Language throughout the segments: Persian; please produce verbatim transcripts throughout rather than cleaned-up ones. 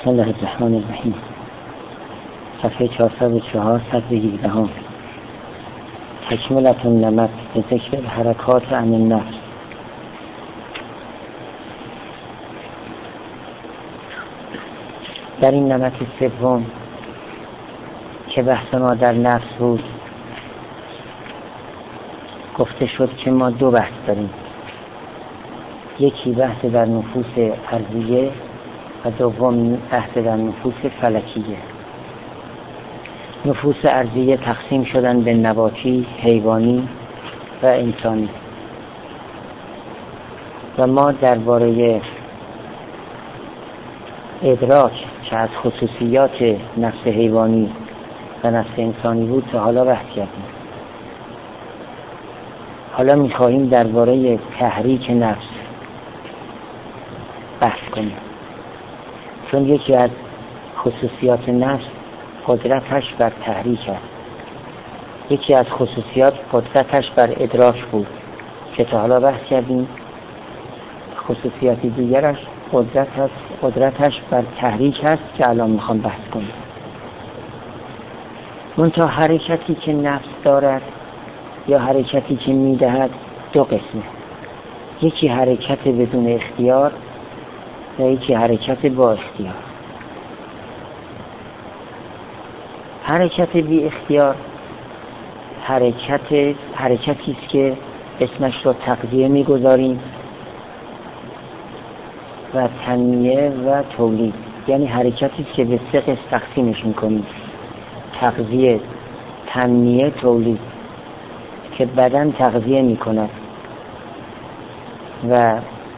بسم الله الرحمن الرحیم. صفحه چهارصد و چهار صد و هجده هم. تکملة النمط به ذکر حرکات عن النفس. در این نمط سوم که بحث ما در نفس بود گفته شد که ما دو بحث داریم، یکی بحث در نفوس ارضیه و دوم بحث در نفوس فلکیه. نفوس ارضیه تقسیم شدن به نباتی، حیوانی و انسانی و ما درباره ادراک که از خصوصیات نفس حیوانی و نفس انسانی بود تا حالا بحث کردیم. حالا می‌خواهیم درباره تحریک نفس بحث کنیم، چون یکی از خصوصیات نفس قدرتش بر تحریک است. یکی از خصوصیات قدرتش بر ادراک بود که تا حالا بحث کردیم. خصوصیات دیگرش قدرت است، قدرتش بر تحریک است که الان میخوام بحث کنیم. منتها حرکتی که نفس دارد یا حرکتی که میدهد دو قسمه، یکی حرکت بدون اختیار و یکی حرکت با اختیار. حرکت بی اختیار حرکت حرکتی است که اسمش رو تغذیه میگذاریم و تنمیه و تولید، یعنی حرکتی است که به سه قسم تقسیمش میکنیم: تغذیه، تنمیه، تولید، که بدن تغذیه میکند و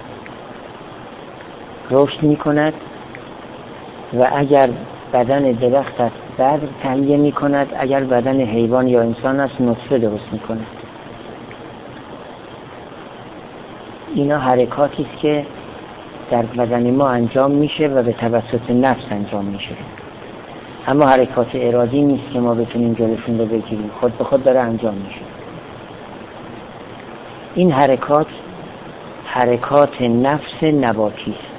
رشد میکند و اگر بدن درخت است بعد تنمیه میکند، اگر بدن حیوان یا انسان است نطفه درست میکند. اینا حرکاتی است که در بدن ما انجام میشه و به توسط نفس انجام میشه، اما حرکات ارادی نیست که ما بتونیم جلوشون رو بگیریم، خود به خود داره انجام میشه. این حرکات حرکات نفس نباتی است.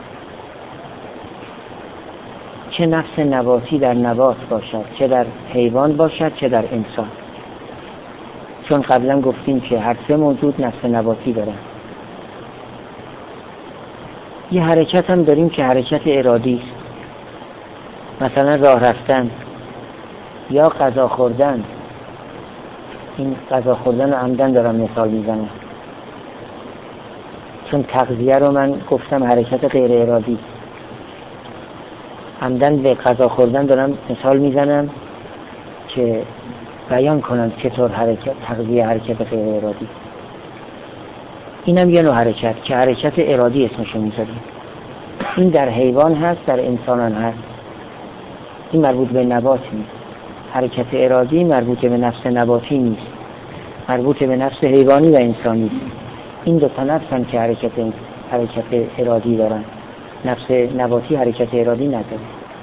چه نفس نباتی در نبات باشد، چه در حیوان باشد، چه در انسان، چون قبلا گفتیم که هر سه موجود نفس نباتی دارن. یه حرکت هم داریم که حرکت ارادی است، مثلا راه رفتن یا غذا خوردن. این غذا خوردن رو عمدن دارم مثال میزنم، چون تغذیه رو من گفتم حرکت غیر ارادی، عمدن به غذا خوردن دارم مثال میزنم که بیان کنم چطور حرکت تغذیه حرکت غیر ارادی. اینم یه نوع حرکت که حرکت ارادی اسمشو میذاریم. این در حیوان هست، در انسان هم هست. این مربوط به نبات نیست. حرکت ارادی مربوط به نفس نباتی نیست، مربوط به نفس حیوانی و انسانی است. این دو تا نفس هم که حرکت حرکت ارادی دارن، نفس نباتی حرکت ارادی نداره.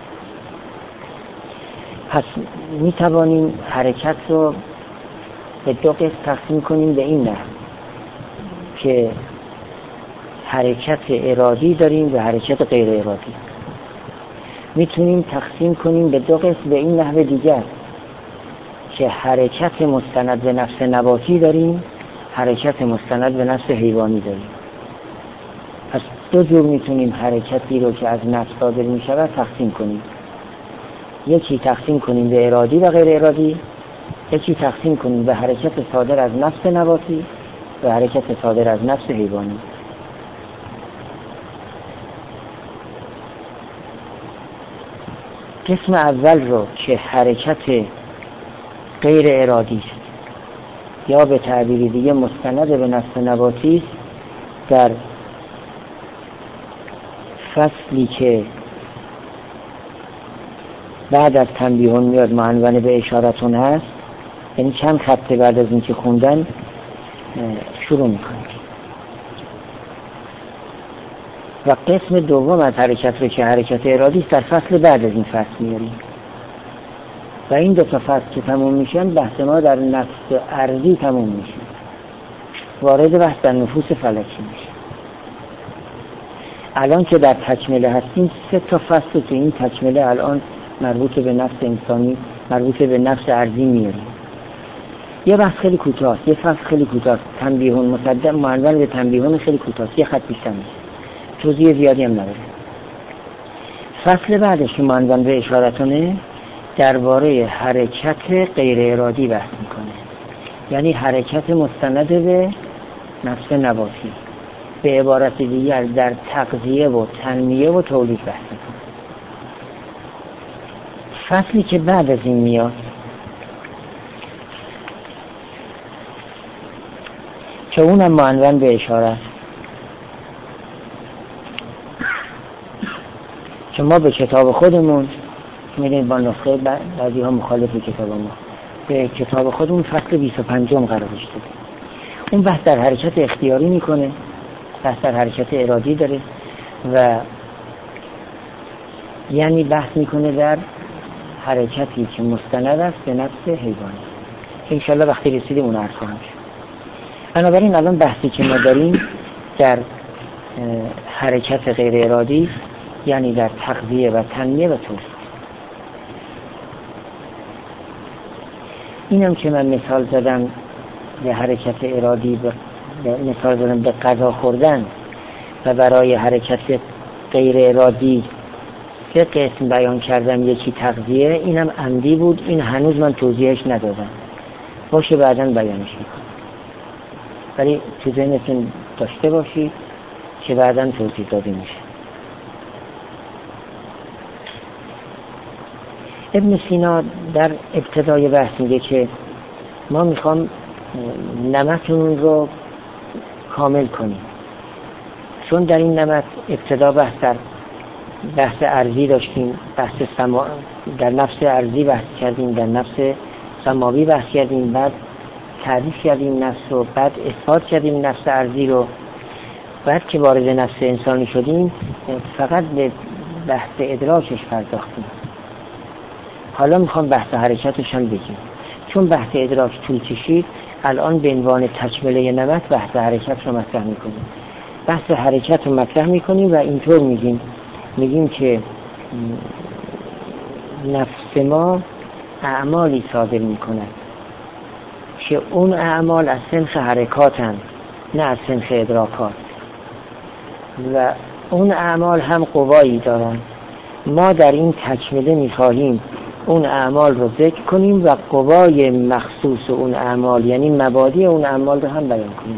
پس می توانیم حرکت رو به دو قسم تقسیم کنیم به این نحو که حرکت ارادی داریم و حرکت غیر ارادی. میتونیم تقسیم کنیم به دو قسم به این نحو دیگر که حرکت مستند به نفس نباتی داریم، حرکت مستند به نفس حیوانی داریم. پس دو جور میتونیم حرکتی رو که از نفس صادر میشود تقسیم کنیم. یکی تقسیم کنیم به ارادی و غیر ارادی، یکی تقسیم کنیم به حرکت صادر از نفس نباتی و حرکت صادر از نفس حیوانی. قسم اول رو که حرکت غیر ارادی است یا به تعبیر دیگه مستند به نفس نباتی است، در فصلی که بعد از تنبیهون میاد معنون به اشارتون هست، یعنی چند خط بعد از اینکه خوندن شروع میکنیم. و قسم دوم از حرکت رو که حرکت ارادی است در فصل بعد از این فصل میاریم و این دو تا فصل که تموم میشن بحث ما در نفس ارضی تموم میشه، وارد بحث در نفوس فلکی میشه. الان که در تکمله هستیم سه تا فصل تو این تکمله الان مربوط به نفس انسانی، مربوط به نفس ارضی میاریم. یه بحث خیلی کوتاه، یه فصل خیلی کوتاه، تنبیهون مصدق معنون به تنبیهون خیلی کوتاه، یه خط بیشتر نیست، توضیح زیادی هم نداره. فصل بعدش معنون به اشارتونه درباره حرکت غیر ارادی بحث میکنه، یعنی حرکت مستند به نفس نباتی، به عبارت دیگر در تغذیه و تنمیه و تولید بحث میکنه. فصلی که بعد از این میاد که اونم معنون به اشاره، که ما به کتاب خودمون میدونید با نسخه بعضی ها مخالف کتاب ما، به کتاب خودمون فصل بیست و پنجم قرار داشته. اون بحث در حرکت اختیاری میکنه، بحث در حرکت ارادی داره و یعنی بحث میکنه در حرکتی که مستند است به نفس حیوانی، که انشالله وقتی رسیدیم اون عرض خواهم شد. بنابراین الان بحثی که ما داریم در حرکت غیر ارادی، یعنی در تغذیه و تنمیه و تولید. اینم که من مثال زدم به حرکت ارادی، به مثال زدم به غذا خوردن و برای حرکت غیر ارادی سه قسم بیان کردم، یکی تغذیه، اینم عمدی بود، این هنوز من توضیحش ندادم، باشه بعداً بیانش میکنم، ولی تو ذهنتون داشته باشید که بعداً توضیح داده میشه. ابن سینا در ابتدای بحث میگه که ما میخوام نمطمون رو کامل کنیم، چون در این نمط ابتدا بحث در بحث ارضی داشتیم، بحث سما... در نفس ارضی بحث کردیم، در نفس سماوی بحث کردیم، بعد تعریف کردیم نفس رو، بعد اثبات کردیم نفس ارضی رو، بعد که وارد نفس انسانی شدیم فقط به بحث ادراکش پرداختیم. حالا میخوام بحث حرکتش هم بگیم، چون بحث ادراک طول کشید، الان به عنوان تکمله نمط بحث حرکت رو مطرح میکنیم. بحث حرکت رو مطرح میکنیم و اینطور میگیم میگیم که نفس ما اعمالی صادر میکند که اون اعمال از سنخ حرکاتن، نه از سنخ ادراکات، و اون اعمال هم قوایی دارن. ما در این تکمله میخواهیم اون اعمال رو ذکر کنیم و قوای مخصوص اون اعمال، یعنی مبادی اون اعمال رو هم بیان کنیم.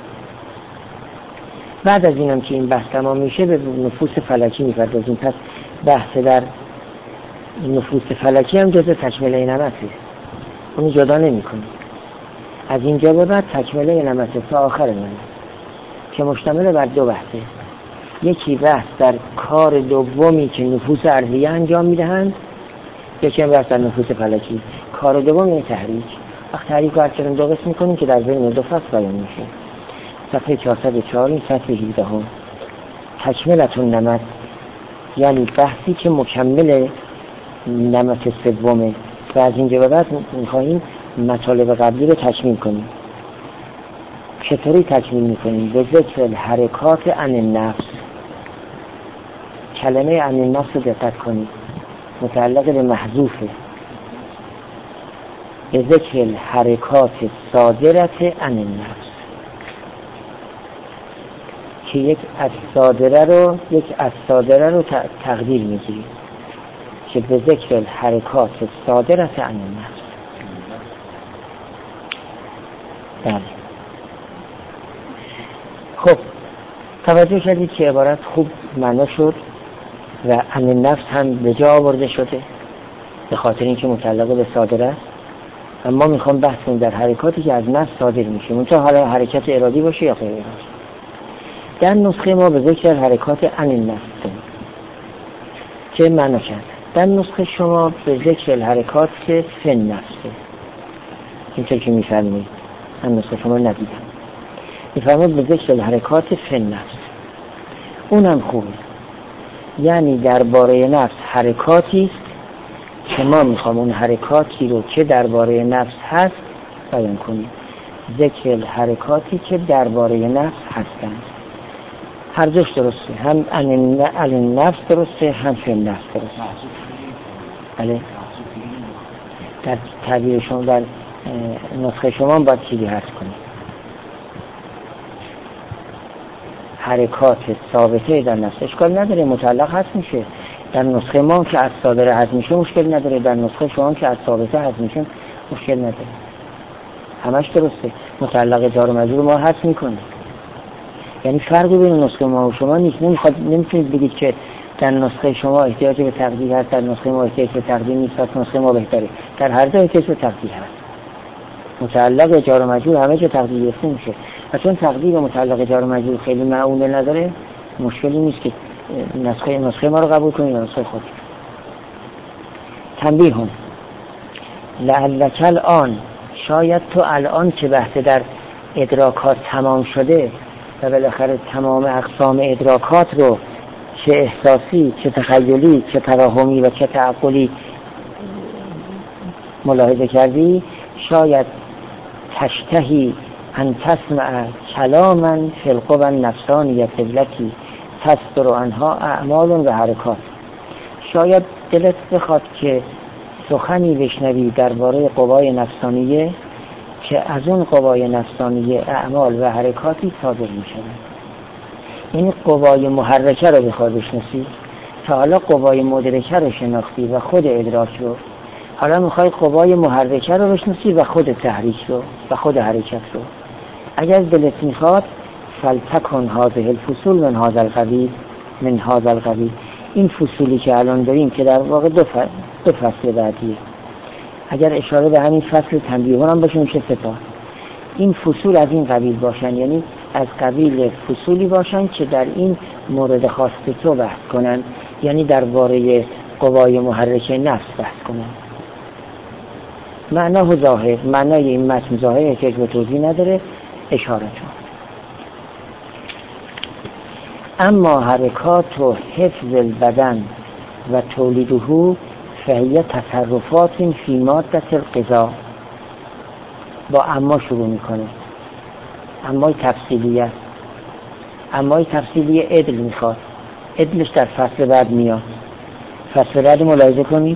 بعد از اینم که این بحث تمام میشه به نفوس فلکی میپردازیم. پس بحث در نفوس فلکی هم جزء تکمله نمطه، اون جدا نمی کنیم. از اینجا به بعد تکمله نمطه تا آخر نمط که مشتمل بر دو بحثه. یکی بحث در کار دومی که نفوس ارضیه انجام میدهند، یکی بحث در نفوس فلکی. کار دوم یعنی تحریک. وقت تحریک رو هرچند دو قسم میکنیم که در بین دو فصل بیان میشه. صفحه چهارصد و چهار این صفحه هجده هم تکملتون نمط، یعنی بحثی که مکمل نمط سومه و از اینجا به بعد میخواییم مطالب قبلی رو تکمیل کنیم. چطوری تکمیل میکنیم؟ به ذکر حرکات عن النفس. کلمه عن النفس رو دقت کنید، متعلق به محذوفه. به ذکر حرکات صادرت عن النفس، که یک از صادره رو یک از صادره رو تقدیر میگیریم که به ذکر حرکات صادرت عن النفس. بله. خب توجه کردید که عبارت خوب معنا شد و عن النفس هم به جا آورده شده به خاطر اینکه متعلق به صادره است. اما میخوام بحث کنم در حرکاتی که از نفس صادر میشه، منتها حالا حرکت ارادی باشه یا غیر ارادی. در نسخه ما به ذکر حرکات عن النفس چه معنا کرد؟ در نسخه شما به ذکر حرکات فی النفس، اینطور که میفرمایید. من نسخه شما ندیدم، میفرمایید به ذکر حرکات فی النفس. اونم خوبه، یعنی درباره نفس حرکاتی است که ما میخوام اون حرکاتی رو که درباره نفس هست بیان کنیم. ذکر حرکاتی که درباره نفس هستند. هر دوش درسته، هم عن نفس درسته، هم فی نفس درسته. بله. در تعبیر شما در نسخه شما باید چیزی حذف کنید. حرکات ثابته در نفس اشکال نداره، متعلق حذف میشه. در نسخه ما که از صادره حذف میشه مشکل نداره، در نسخه شما که از ثابته حذف میشه مشکل نداره. همش درسته. متعلق جار و مجرور ما حذف میکنه. یعنی فرقی بین نسخه ما و شما نیست. نمیخواد نمیتونید بگید که در نسخه شما احتیاج به تقدیر هست، در نسخه ما احتیاج به تقدیر نیست، پس نسخه ما بهتره. در هر دو احتیاج به تقدیر هست. متعلق جار و مجرور همه جا تقدیر گرفته میشه. و چون تقدیر و متعلق جار و مجرور خیلی معقول نداره، مشکلی نیست که نسخه نسخه ما رو قبول کنید یا نسخه خود. تنبیه هم لعلک الان، شاید تو الان که بحث در ادراکات تمام شده و بالاخره تمام اقسام ادراکات رو چه احساسی، چه تخیلی، چه توهمی و چه تعقلی ملاحظه کردی، شاید تشتهی ان تسمع کلاما فی القوى النفسانیه التي تصدر عنها اعمال و حرکات. شاید دلت بخواد که سخنی بشنوی درباره قوای نفسانیه که از اون قوای نفسانیه اعمال و حرکاتی صادر می شود. این قوای محرکه رو بخواد بشناسی. تا حالا قوای مدرکه رو شناختی و خود ادراک رو، حالا میخوای قوای محرکه رو بشناسی و خود تحریک رو و خود حرکت رو. اگر دلت میخواد فلتکن هذه الفصول من هذا القبیل من هذا القبیل. این فصولی که الان داریم که در واقع دو فصل, دو فصل بعدیه، اگر اشاره به همین فصل تنبیه هم باشه میشه سه تا. این فصول از این قبیل باشن، یعنی از قبیل فصولی باشن که در این مورد خاص تو بحث کنن، یعنی درباره قوای محرکه نفس بحث کنن. معناه ظاهر، معنای این متن ظاهر احتیاج به توضیح نداره، اشاره چون. اما حرکات و حفظ البدن و تولیده فهیه تصرفات فی ماده الغذا. با اما شروع میکنه، امای تفصیلیه، امای تفصیلیه عدل میخواد. عدلش در فصل بعد میاد. فصل بعد ملاحظه کنید،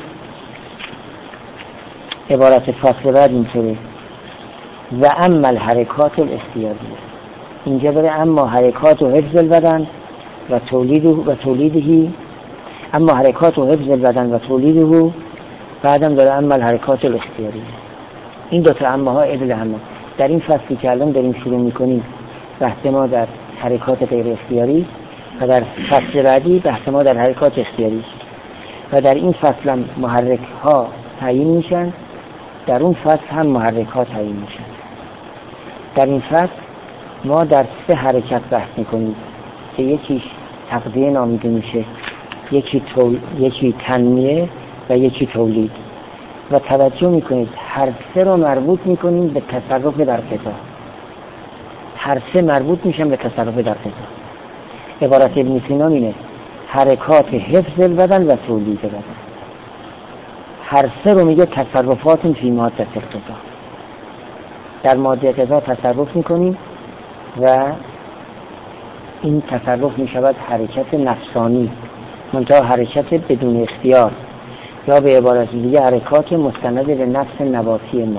عبارت فصل بعد اینطوره: و اما الحرکات الاختیاریه. اینجا بره اما حرکات و حفظ البدن و تولید و تولیدهی، اما حرکات و حفظ البدن و تولیده، بعدم داره اما الحرکات الاختیاریه. این دو تا اما ها عدل همه. در این فصلی که الان داریم شروع میکنیم بحث ما در حرکات غیر اختیاری و در فصل بعدی بحث ما در حرکات اختیاری و در این فصل هم محرک ها تعیین میشن، در اون فصل هم محرک ها تعیین میشن. در این فصل ما در سه حرکت بحث میکنیم که یکیش تقضیه نامیده میشه، یکی تول... یکی تنمیه و یکی تولید. و توجه میکنید هر سه رو مربوط میکنیم به تصرف در قضا. هر سه مربوط میشن به تصرف در قضا. عبارت ابن سینا اینه: حرکات حفظ البدن و تولید بدن. هر سه رو میگه تصرفات فی ماده الغذا. در ماده غذا تصرف میکنیم و این تصرف میشود حرکت نفسانی، منتها حرکت بدون اختیار، یا به عبارت دیگه حرکات مستند به نفس نباتی ما.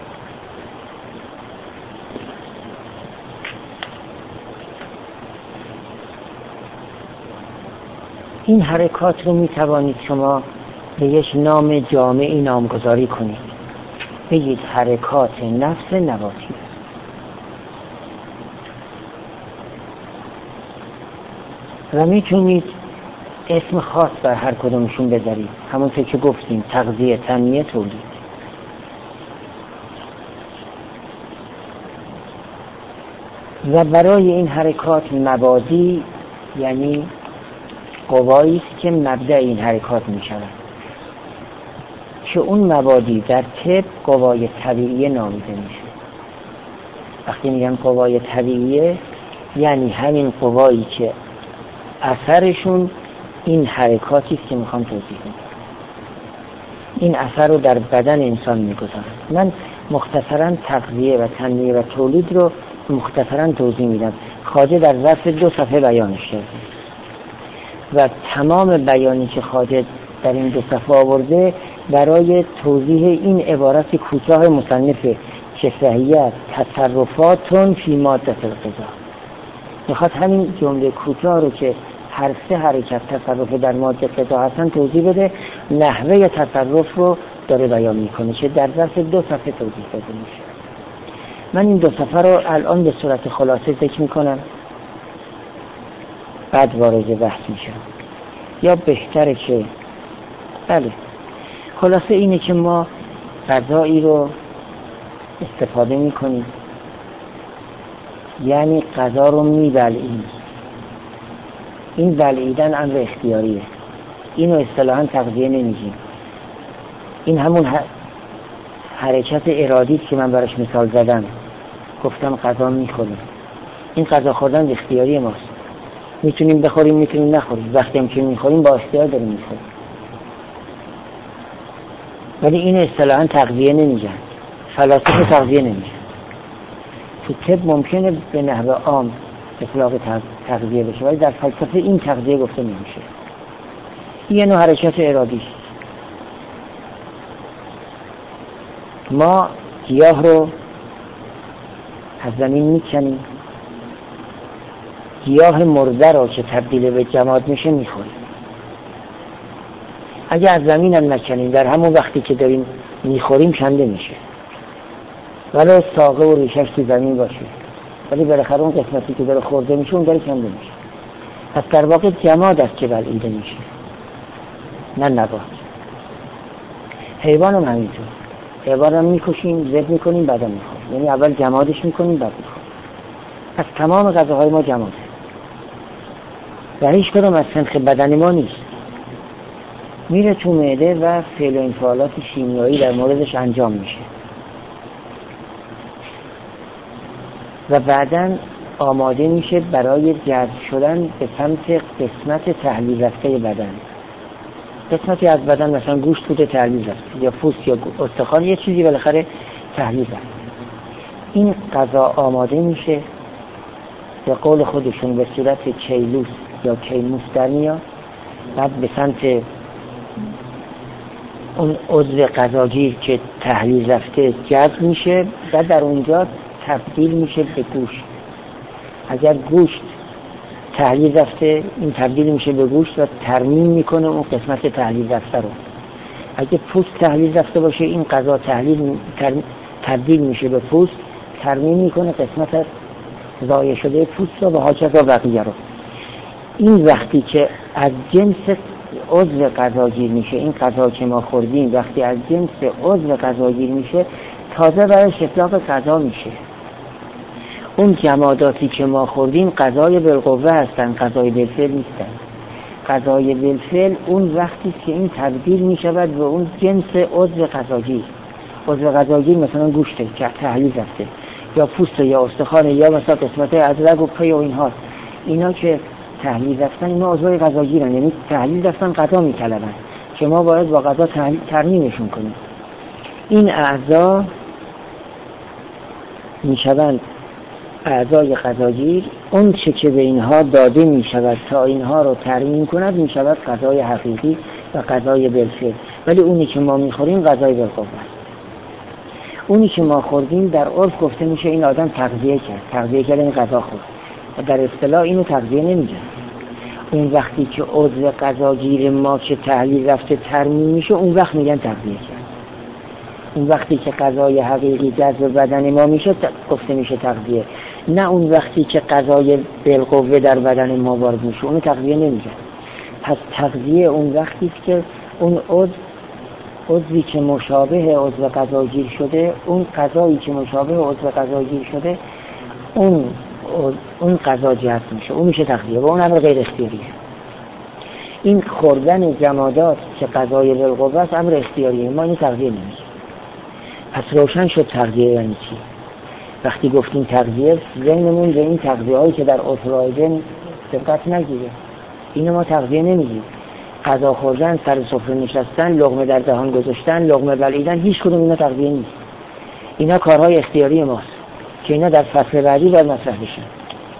این حرکات رو میتوانید شما به یک نام جامعی نامگذاری کنید. بگید حرکات نفس نباتی. و میتونید اسم خاص بر هر کدومشون بذارید، همونطور که گفتیم: تغذیه، تنمیه، تولید. و برای این حرکات مبادی، یعنی قوایی است که مبدأ این حرکات می شود، که اون مبادی در طب قوای طبیعیه نامیده میشه. وقتی میگن قوای طبیعیه یعنی همین قوایی که اثرشون این حرکاتی است که میخوام توضیح بدم. این اثر رو در بدن انسان میگذارن. من مختصرا تغذیه و تنمیه و تولید رو مختصرا توضیح میدم. خواجه در ظرف دو صفحه بیانش کرده و تمام بیانی که خواجه در این دو صفحه آورده برای توضیح این عبارت کوتاه مصنف که صحیح تصرفاتون فی ماده القضا، میخواد همین جمله کوتاه رو که هر سه حرکت تصرف در ماده قضا هستن توضیح بده. نحوه تصرف رو داره بیان میکنه که در ظرف دو صفحه توضیح داده میشه. من این دو صفحه رو الان به صورت خلاصه ذکر میکنم، بعد وارد بحث میشم. یا بهتره که بله خلاصه اینه که ما غذایی رو استفاده میکنیم، یعنی غذا رو میبلعیم. این بلعیدن امر اختیاریه، اینو اصطلاحاً تغذیه نمیگیم. این همون حرکت ارادی که من براش مثال زدم، گفتم غذا میخوریم. این غذا خوردن اختیاری ماست، میتونیم بخوریم میتونیم نخوریم. وقتی هم که میخوریم با اختیار داریم میخوریم، ولی این اصطلاحاً تغذیه نمیگن، فلاسفه تغذیه نمیگن. تو طب ممکنه به نحو عام اطلاق تغذیه بشه، ولی در فلسفه این تغذیه گفته نمیشه. این یه نوع حرکت ارادی. ما گیاه رو از زمین میکنیم، گیاه مرده رو که تبدیل به جماد میشه میخوریم. اگه از زمین هم نکنیم، در همون وقتی که داریم میخوریم کنده میشه، ولی ساقه و ریشش تو زمین باشه، ولی بالاخره اون قسمتی که داره خورده میشه اون داره کنده میشه. پس در واقع جماد است که بلعیده میشه، نه نبات. حیوان هم همینطور. حیوان هم میکشیم، ذبح میکنیم، بعد هم میخوریم. یعنی اول جمادش میکنیم بعد میخوریم. پس تمام غذاهای ما جماده و هیچ کدوم از سنخ بدن ما نیست. میره تو معده و فعل و انفعالات شیمیایی در موردش انجام میشه و بعداً آماده میشه برای جذب شدن به سمت قسمت تحلیل رفته بدن. قسمتی از بدن مثلا گوشت بوده تحلیل رفته، یا پوست یا استخوان، یه چیزی بالاخره تحلیل رفته. این غذا آماده میشه به قول خودشون به صورت کیلوس یا کیموس در میاد، بعد به سمت اون عضو غذاگیر که تحلیل رفته جذب میشه و در اونجا تبدیل میشه به گوشت. اگر گوشت تحلیل رفته، این تبدیل میشه به گوشت و ترمیم میکنه اون قسمت تحلیل رفته رو. اگه پوست تحلیل رفته باشه، این غذا تحلیل تبدیل میشه به پوست، ترمیم میکنه قسمت ضایع شده پوست رو و حاجت و بقیه رو. این وقتی که از جنس عضو غذاگیر میشه، این غذا که ما خوردیم وقتی از جنس عضو غذاگیر میشه، تازه برای اطلاق غذا میشه. اون جماداتی که ما خوردیم غذای بالقوه هستن، غذای بالفعل نیستن. غذای بالفعل اون وقتی که این تبدیل میشود به اون جنس عضو غذاگیر. عضو غذاگیر مثلا گوشته که تحلیل رفته، یا پوست یا استخوان، یا مثلا قسمت از رگ و پی و اینها، اینا که تحلیل رفتن اینا عضوی غذاگیرن، یعنی تحلیل رفتن غذا میطلبن که ما باید با غذا ترمیمشون کنیم. این اعضا میشوند اعضای غذاگیر. اون چه که به اینها داده میشود تا اینها رو ترمیم کند میشود غذای حقیقی و غذای بالفعل. ولی اونی که ما میخوریم غذای بالقوه است. اونی که ما خوردیم در عرف گفته میشه این آدم تغذیه کرد. تغذیه کرد این غذا خورد. و در اصطلاح اینو تغذیه نمیگن. اون وقتی که عضو غذاگیر ما که تحلیل رفته ترمیم میشه، اون وقت میگن تغذیه کرد. اون وقتی که غذای حقیقی جذب بدن ما میشه گفته میشه تغذیه. نه اون وقتی که غذای بالقوه در بدن ما وارد میشه، اونو تغذیه نمیگن. پس تغذیه اون وقتی که اون عضو عضوی که مشابه عضو غذاگیر شده، اون غذایی که مشابه عضو غذاگیر شده، اون اون غذا جذب میشه، اون میشه تغذیه و اون امر غیر اختیاریه. این خوردن جمادات که غذای بالقوه است امر اختیاریه، ما این تغذیه نمیشه. پس روشن شد تغذیه یعنی چی. وقتی گفتیم تغذیه، ذهنمون به این تغذیه هایی که در اترایدن دقت نگیره. اینو ما تغذیه نمیگیم. غذا خوردن، سر سفره نشستن، لقمه در دهان گذاشتن، لقمه بلعیدن، هیچ کدوم اینا تغذیه نیست. اینا کارهای اختیاری ماست که اینا در فصل بعدی باید مطرح بشن.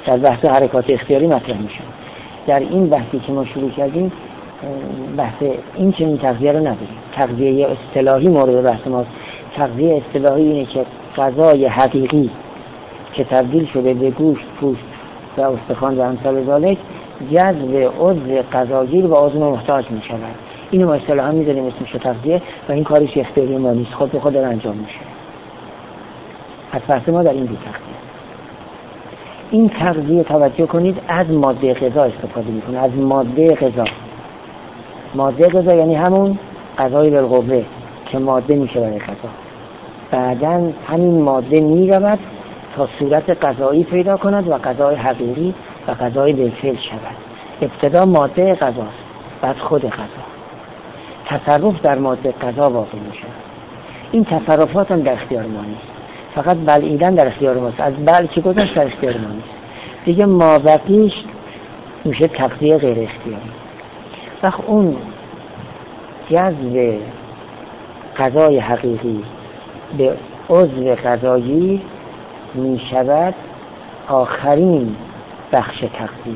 در بحث حرکات اختیاری مطرح میشه. در این بحثی که ما شروع کردیم بحث این چنین تغذیه رو نداریم. تغذیه اصطلاحی مورد بحث ماست. تغذیه اصطلاحی اینه که غذای حقیقی که تبدیل شده به گوشت، پوست و استخوان و امثال ذالک جذب عضو غذاگیر و عضو محتاج می شود. اینو ما اصطلاحا می‌ذاریم اسمش تغذیه و این کارش اختیاری ما نیست، خود به خود انجام میشه. از فرض ما در این دو تغذیه. این تغذیه توجه کنید از ماده غذا استفاده میکنه، از ماده غذا. ماده غذا یعنی همون غذای بالقوه که ماده میشه برای غذا. بعداً همین ماده میرود تا صورت غذایی پیدا کند و غذای حقیقی و غذای بالفعل شود. ابتدا ماده غذاست، بعد خود غذا. تصرف در ماده غذا واقع میشه. این تصرفات هم در اختیار ما نیست، فقط بلعیدن در اختیار ماست. از بل که گذشت در اختیار ما نیست دیگه. مابقیش میشه تغذیه غیر اختیاری. وقت اون جذب غذای حقیقی به عضو غذایی میشود آخرین بخش تغذیه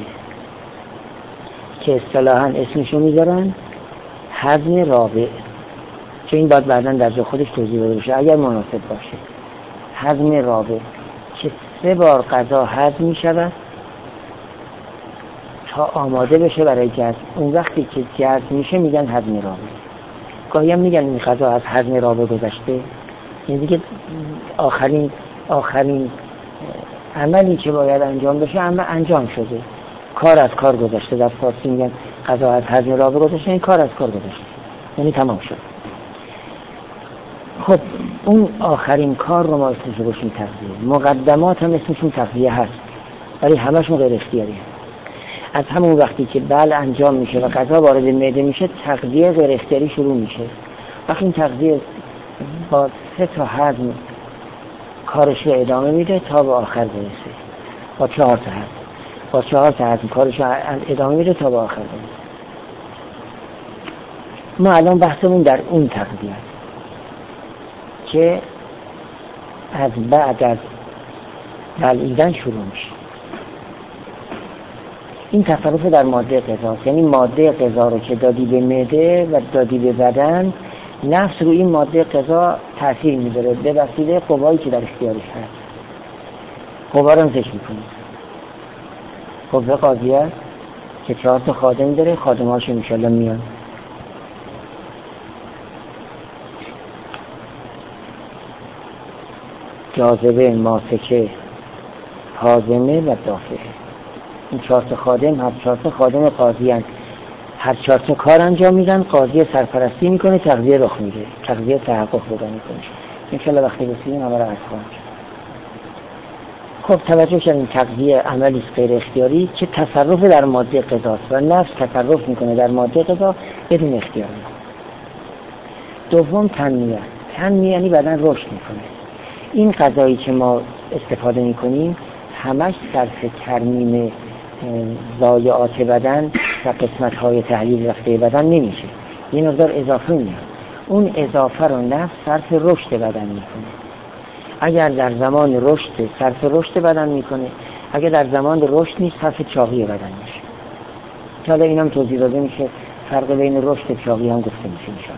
که اصطلاحاً اسمشو میذارن هضم رابع، که این باید بعداً در جا خودش توضیح بده بشه اگر مناسب باشه. هضم رابع که سه بار غذا هضم میشود تا آماده بشه برای جذب. اون وقتی که جذب میشه میگن هضم رابع. گاهی هم میگن این غذا از هضم رابع گذشته، این دیگه آخرین آخرین عملی که باید انجام بشه اما انجام شده، کار از کار گذشته. در فارسی میگن غذا از هضم رابع گذشته، این کار از کار گذشته یعنی تمام شد. خب اون آخرین کار رو ما اسمش رو بشیم تغذیه. مقدمات هم اسمشون تغذیه هست ولی همشون غیر اختیاری هست. از همون وقتی که بل انجام میشه و غذا وارد معده میشه تغذیه غیر اختیاری شروع میشه. وقتی این تغذیه با سه تا هضم کارش رو ادامه میده تا به آخر برسه. با چهار تا هضم با چهار تا هضم کارش رو ادامه میده تا به آخر برسه. ما الان بحثمون در اون تغذیه است که از بعد از بلعیدن شروع میشه. این تصرف در ماده غذا، یعنی ماده غذا رو که دادی به معده و دادی به بدن، نفس رو این ماده غذا تأثیر میذاره به وسیله قوایی که در اختیارش هست. قوا رو هم ذکر میکنیم. قوه قاضیه که چهار تا خادم داره، خادمهاش انشالله میان. جاذبه، ماسکه، هاضمه و دافعه. این چهار تا خادم هر چهار تا خادم قاضی هستند. هر چهار تا کار انجام میدن. قاضی سرپرستی میکنه، تغذیه رخ میده، تغذیه تحقق پیدا میکنه. انشالله وقتی رسیدیم همه را عرض خواهم شد. خب توجه کردیم تغذیه عملی غیر اختیاری که تصرف در ماده غذاست و نفس تصرف میکنه در ماده غذا بدون اختیار. دوم تنمیه. تنمیه یعنی بدن رشد میکنه. این غذایی که ما استفاده میکنیم همش صرف ترمیم ضایعات بدن و قسمت‌های تحلیل رفته بدن نمیشه. یه مقدار اضافه میاد. اون اضافه رو نفس صرف رشد بدن میکنه. اگر در زمان رشد صرف رشد بدن میکنه، اگر در زمان رشد نیست صرف چاقی بدن میشه. حالا اینم توضیح داده میشه، فرق بین رشد و چاقی هم گفته میشه میشه.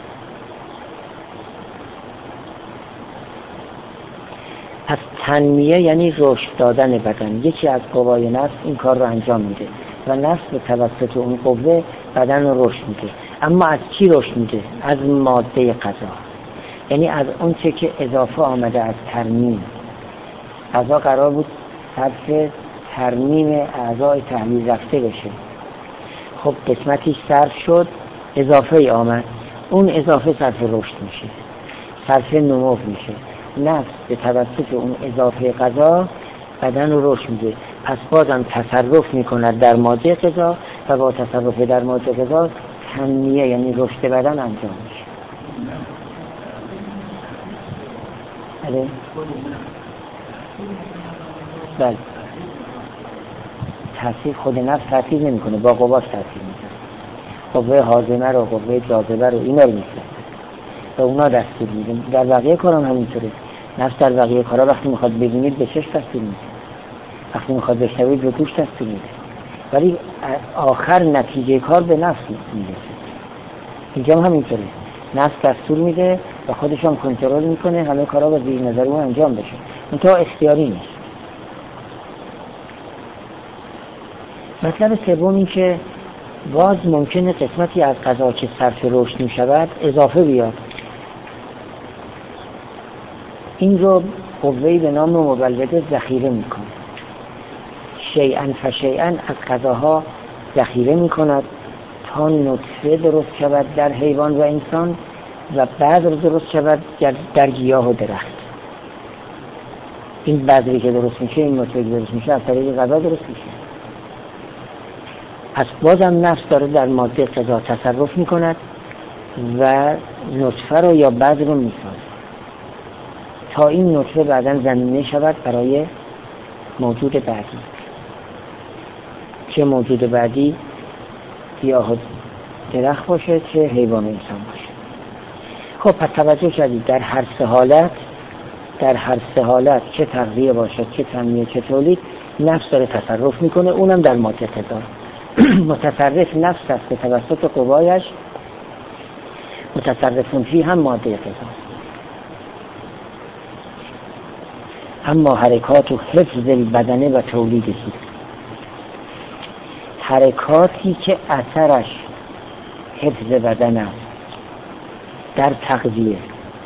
پس تنمیه یعنی رشد دادن بدن. یکی از قوای نفس این کار رو انجام میده و نفس به توسط اون قوه بدن رو رشد میده. اما از چی رشد میده؟ از ماده غذا، یعنی از اون چه که اضافه آمده از ترمیم. غذا قرار بود صرف ترمیم اعضای تحلیل رفته بشه. خب قسمتیش صرف شد، اضافه آمد، اون اضافه صرف رشد میشه، صرف نمو میشه. نفس به توسط اون اضافه غذا بدن رو رشد میده. پس بازم تصرف میکند در ماده غذا و با تصرف در ماده غذا تنمیه یعنی رشد بدن انجام میشه. بله بله تاثیر خود نفس تاثیر نمیکنه، با قواش تاثیر میکنه. قوه هاضمه رو، قوه جاذبه رو، اینا رو میشه و اونا دستور میدن. در بقیه کارام همینطوره. نفس در بقیه کارا وقتی میخواد ببینید به چش دستور میده. وقتی میخواد بشنوید به گوش دستور میده، ولی آخر نتیجه کار به نفس میرسه. اینجا هم همینطوره، نفس دستور میده و خودش هم کنترل میکنه، همه کارا با زیر نظر اون انجام بشه، منتها اختیاری نیست. مطلب سوم این که باز ممکنه قسمتی از غذا که صرف رشد میشود اضافه بیاد. این رو قوه‌ای به نام مولده ذخیره میکنه، شیئا فشیئا از غذاها ذخیره میکند تا نطفه درست شود در حیوان و انسان و بعد درست شود در گیاه و درخت. این بذری که درست میشه، این نطفه که درست میشه از طریق غذا درست میشه. پس بازم نفس داره در ماده غذا تصرف میکند و نطفه رو یا بذر رو میسازه تا این نطفه بعداً زمینه شود برای موجود بعدی، چه موجود بعدی گیاه و درخت باشه چه حیوان و انسان باشه. خب پس توجه کردید در هر سه حالت در هر سه حالت چه تغذیه باشد چه تنمیه چه تولید، نفس داره تصرف میکنه، اونم در ماده غذا. متصرف نفس است به توسط قوایش، متصرفون فی هم ماده غذا. اما حرکات و حفظ بدنه و تولیدی، حرکاتی که اثرش حفظ بدن است در تغذیه،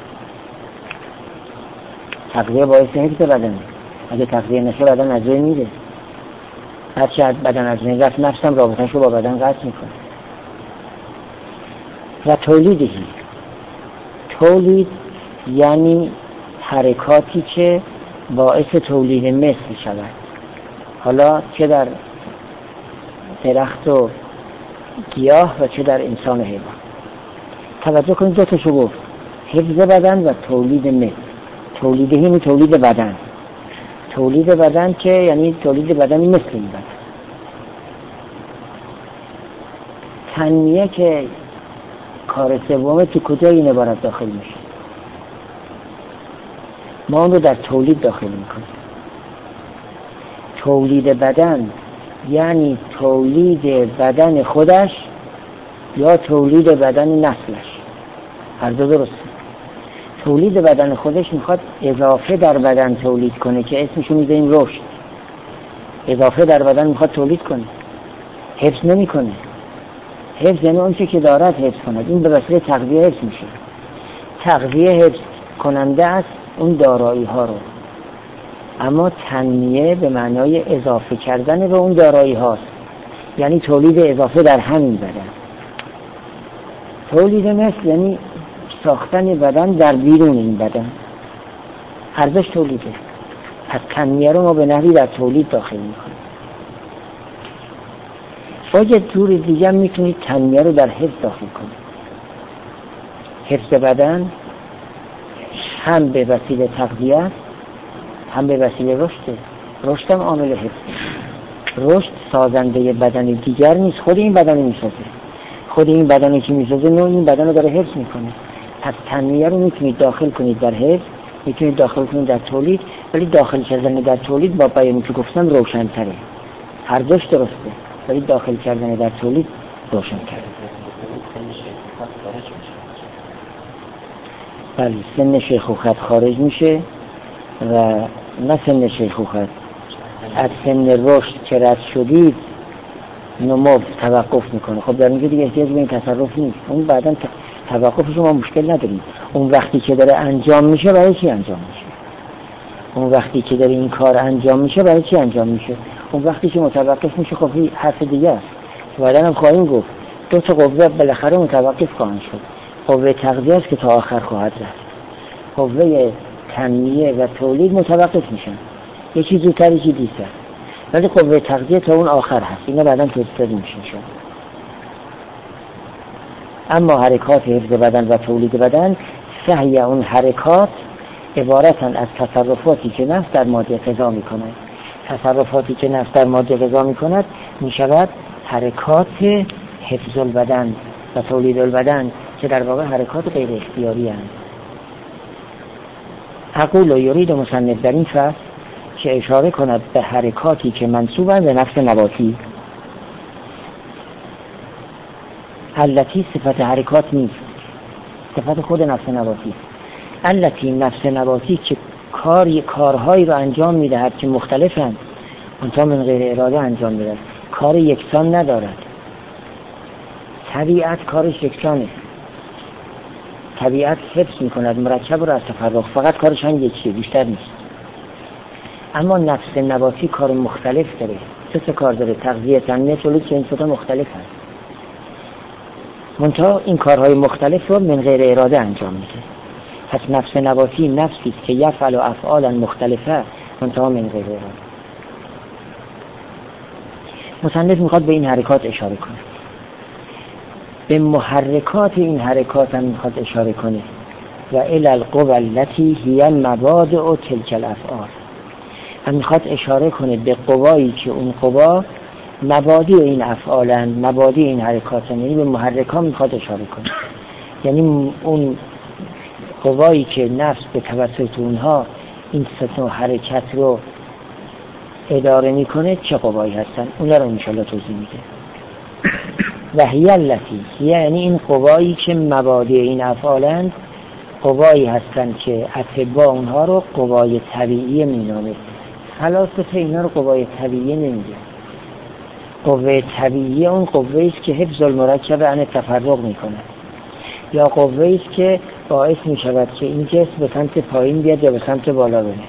تغذیه باعث حفظ بدنه، اگه تغذیه نشه بدن از بین میره، هرچی از بدن از بین رفت نفسم رابطه‌اش رو با بدن قطع میکنه. و تولیدی، تولید یعنی حرکاتی که باعث تولید مثل شود، حالا چه در درخت و گیاه و چه در انسان و حیوان. توجه کنید دو تا شو گفت، حفظ بدن و تولید مثل. تولید یعنی تولید بدن، تولید بدن که یعنی تولید بدنی مثل این بدن. تنمیه که کار سومه تو کجا این عبارت داخل میشه؟ ما اون رو در تولید داخل میکنیم. تولید بدن یعنی تولید بدن خودش یا تولید بدن نسلش، هر دو درسته. تولید بدن خودش میخواد اضافه در بدن تولید کنه که اسمشو میذاریم رشد. اضافه در بدن میخواد تولید کنه، حفظ نمی کنه. حفظ یعنی اون چه که دارد حفظ کند، این به وسیله تغذیه حفظ میشه. تغذیه حفظ کننده است اون دارایی ها رو، اما تنمیه به معنای اضافه کردن به اون دارایی هاست، یعنی تولید اضافه در همین بدن. تولید مثل یعنی ساختن بدن در بیرون این بدن، ارزش تولیده. پس تنمیه رو ما به نحوی در تولید داخل میکنیم. با یه جور دیگه میتونید تنمیه رو در حفظ داخل کنید. حفظ بدن هم به وسیله تغذیه است هم به وسیله رشد. رشد هم عامل حفظ. رشد سازنده بدن دیگر نیست، خود این بدن میسازه. خود این بدنی که میسازه نوع این بدن رو داره حفظ میکنه. پس تنمیه رو میتونید داخل کنید در حفظ، میتونید داخل کنید در تولید، ولی داخل کردن در تولید با بیانی که گفتم روشن‌تره. هر دوش درسته، ولی داخل کردن در تولید روشن کرده. بله، سن شیخوخت خارج میشه و نه سن شیخوخت، از سن رشد که رد شدید نمو توقف میکنه. خب در اینجا دیگه احتیاج به این تصرف نیست، اون بعدا توقفش ما مشکل نداریم. اون وقتی که داره انجام میشه برای چی انجام میشه؟ اون وقتی که داره این کار انجام میشه برای چی انجام میشه؟ اون وقتی که متوقف میشه خب حرف دیگه است. بعدا هم خواهیم گفت دو تا قوه بالاخره متوقف خواهند شد. قوه تغذیه است که تا آخر خواهد رفت. قوه تنمیه و تولید متوقف میشن، یکی زودتر یکی دیرتر، ولی قوه تغذیه تا اون آخر هست. اینا بعدا توضیح میشه شد. اما حرکات حفظ بدن و تولید بدن، سعی اون حرکات عبارتن از تصرفاتی که نفس در ماده غذا میکند. تصرفاتی که نفس در ماده غذا میکند میشود حرکات حفظ البدن و تولید البدن که در واقع حرکات غیر اختیاری هستند. اقول و یرید مصنف در این فصل که اشاره کند به حرکاتی که منسوبند به نفس نباتی. التی صفت حرکات نیست، صفت خود نفس نباتی. التی نفس نباتی که کاری کارهایی رو انجام میدهد که مختلفند، منتها من غیر اراده انجام میدهد، کار یکسان ندارد. طبیعت کارش یکسانه، طبیعت حفظ میکند مرکب رو از تفرق، فقط کارش هم یکیه، بیشتر نیست. اما نفس نباتی کار مختلف داره، سه تا کار داره: تغذیه، تنمیه، تولید، که این سه تا مختلف هست. منتها این کارهای مختلف رو من غیر اراده انجام میده. پس نفس نباتی نفسی که یفعل و افعالا مختلفه، منتها من غیر اراده. مصنف میخواد به این حرکات اشاره کنه، به محرکات این حرکات هم میخواد اشاره کنه. و الی القوى التي هي مبادئ تلك الافعال، هم میخواد اشاره کنه به قوایی که اون قوا مبادئ این افعالن، مبادئ این حرکاتن، یعنی به محرکات میخواد اشاره کنه. یعنی اون قوایی که نفس به توسط اونها این سه حرکت رو اداره میکنه چه قوایی هستن، اونا رو انشالله توضیح میده. و هی التی، یعنی این قوایی که مبادئ این افعالن، قوایی هستن که اتباع اونها رو قوای طبیعی مینامه. فلاسفه اینا رو قوای طبیعی نمیگه. قوه طبیعی اون قوه است که حفظ المرکب عن تفرق میکنه، یا قوه است که باعث میشود که این جسم به سمت پایین بیاد یا به سمت بالا بره.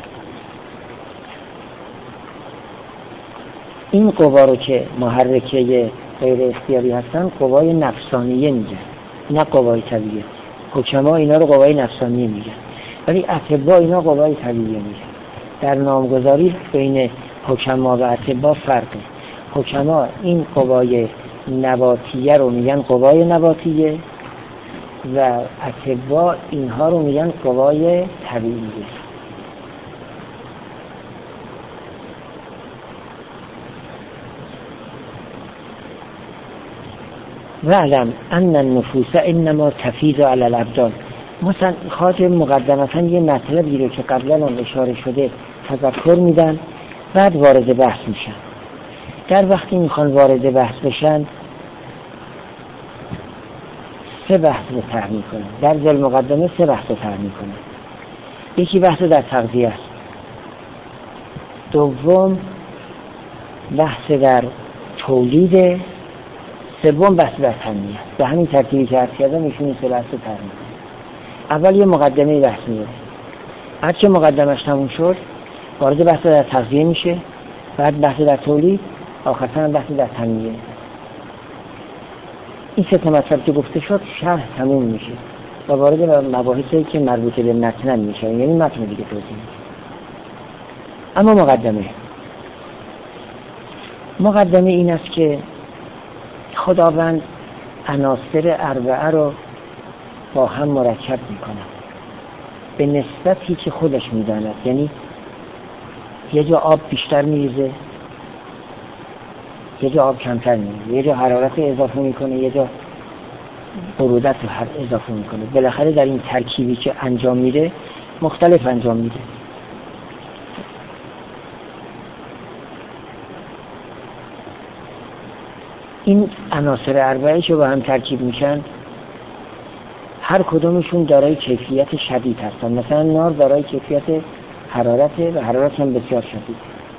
این قوا رو که محرکه غیر اختیاری هستن قوای نفسانیه میگن، نه قوای طبیعی. حکما اینا رو قوای نفسانیه میگن، ولی اتباع اینا قوای طبیعیه میگن. در نامگذاری بین حکما و اتباع فرقه. حکما این قوای نباتیه رو میگن قوای نباتیه و اتباع اینها رو میگن قوای طبیعیه. وعلم ان النفوس انما تفیض علی الابدان. مثلا خاطر مقدمتا یه مطلبی رو که قبلا هم اشاره شده تذکر میدن، بعد وارد بحث میشن. در وقتی میخوان وارد بحث بشن سه بحث رو طرح میکنن. در ذیل مقدمه سه بحث رو طرح میکنن. یکی بحث در تغذیه است، دوم بحث در تولید، سوم بحث در تنمیه. به همین ترتیبی که عرض کردم ایشون این سه بحث رو طرح میکنن. اول یه مقدمه بحث میاره، هر چه مقدمش تموم شد وارد بحث در تغذیه میشه، بعد بحث در تولید، آخرتاً بحث در تنمیه. این سه تا مطلب که گفته شد شرح تموم میشه و وارد مباحثی که مربوط به متن میشه، یعنی متن دیگه توضیح میشه. اما مقدمه مقدمه این است که خداوند عناصر اربعه رو با هم مرکب میکنه به نسبتی که خودش میداند. یعنی یه جا آب بیشتر میریزه، یه جا آب کمتر میریزه، یه جا حرارت اضافه میکنه، یه جا برودت رو اضافه میکنه. بالاخره در این ترکیبی که انجام میده مختلف انجام میده. این عناصر اربعه که با هم ترکیب میشن هر کدومشون دارای کیفیت شدید هستن. مثلا نار دارای کیفیت حرارته و حرارت هم بسیار شدید.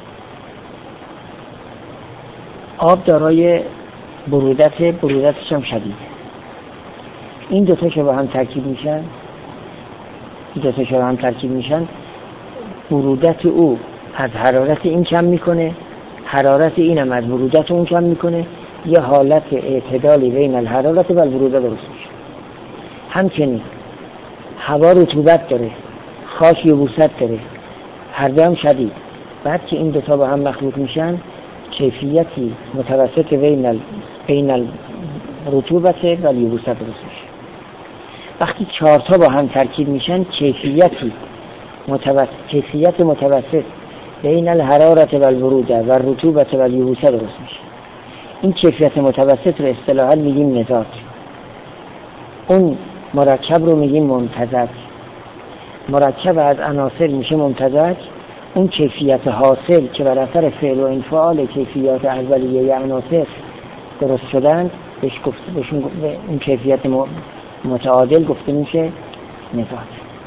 آب دارای برودت، برودتش هم شدید. این دوتا که با هم ترکیب میشن این دوتا که با هم ترکیب میشن برودت او از حرارت این کم میکنه، حرارت این هم از برودت اون کم میکنه، یه حالت اعتدالی بین الحرارت و البروده درست میشه. همچنین هوا رطوبت داره، خاک یبوست داره، هر دو هم شدید. بعد که این دوتا با هم مخلوط میشن کیفیتی متوسط بین ال... بین الرطوبت و الیبوست درست میشه. وقتی چهار تا با هم ترکیب میشن کیفیتی متوسط کیفیت متوسط بین الحرارت و البروده و الرطوبت و الیبوست درست میشه. این کیفیت متوسط رو اصطلاحاً میگیم مزاج. اون مرکب رو میگیم ممتزج. مرکب از عناصر میشه ممتزج، اون کیفیت حاصل که بر اثر فعل و انفعال کیفیات اولیه عناصر درست شدن بهش گفت بهشون اون کیفیت متعادل گفته میشه مزاج.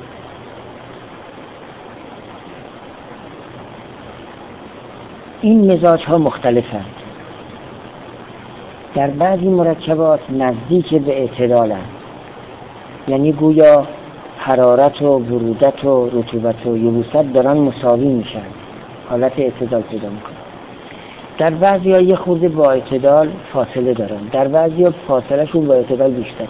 این مزاج ها مختلفند. در بعضی مرکبات نزدیک به اعتدالند، یعنی گویا حرارت و برودت و رطوبت و یبوست دارن مساوی میشن، حالت اعتدال پیدا میکنن. در بعضی ها یه خورده با اعتدال فاصله دارن، در بعضی ها فاصله شون با اعتدال بیشتره.